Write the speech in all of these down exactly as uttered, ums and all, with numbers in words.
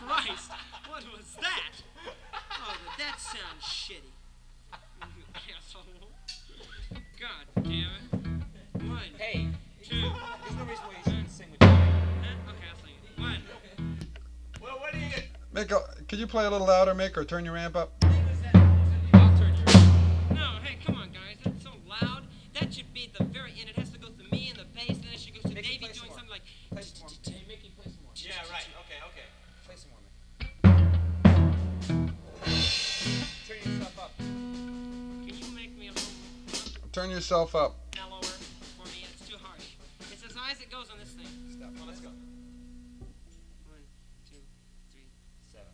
Christ! What was that? Oh, did that sound shitty? You asshole. God damn it. One. Hey. Two. There's no reason why you shouldn't sing with me. Huh? Okay, I'll sing it. One. Well, what do you get? Mick, uh, could you play a little louder, Mick, or turn your amp up? I'll turn your No, hey, come on, guys. That's so loud. That should be at the very end. It has to go through me and the bass, then it should go to Mickey, Davey play doing some something like. Play some more. Hey, Mickey, play some more. Yeah, right. Okay, okay. Play some more, Mickey. Turn yourself up. Can you make me a little Turn yourself up. mellower for me? It's too harsh. It's as high as it goes on this thing. Stop. Well, let's go. One, two, three. Seven.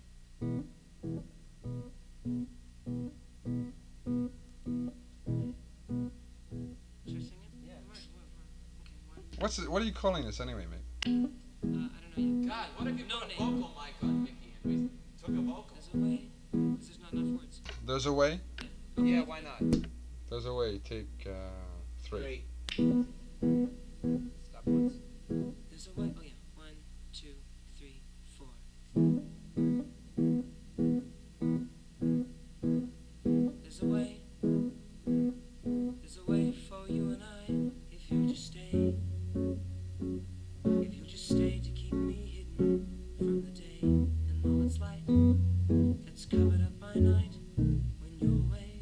Should I sing it? Yeah. All right, one, one. Okay, one. What's it, what are you calling this anyway, Mick? Uh, I don't know yet. God, what if you No put a name. vocal mic on Mickey and we took a vocal? There's a way. Because there's not enough words. There's a way. Yeah, why not? There's a way. Take uh, three. Three. Stop once. There's a way. Oh, yeah. One, two, three, four. There's a way. There's a way for you and I. If you just stay. If you just stay to keep me hidden from the day and all its light that's covered up by night. When you're away.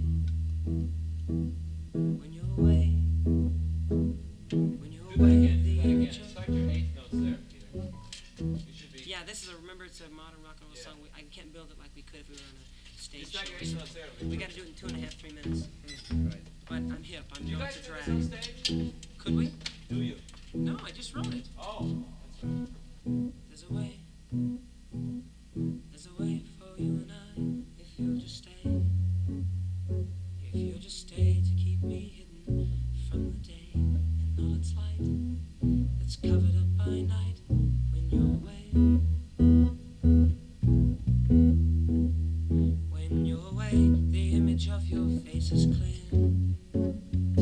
When you're away. When you're Do that away. again. Do The that again. image of- Start your eighth notes there, Peter. You should be. Yeah, this is a remember it's a modern rock and roll Yeah. song. We, I can't build it like we could if we were on a You stage start your show. eighth So notes there. we got to do it in two and a half, three minutes. Right. But I'm hip. I'm You known guys to do drag. this on stage? Could we? Do you? No, I just wrote it. Oh, that's right. There's a way. There's a way for you and I. If you'll just stay. If you'll just stay to keep me hidden from the day and all its light that's covered up by night when you're away. When you're away, the image of your face is clear.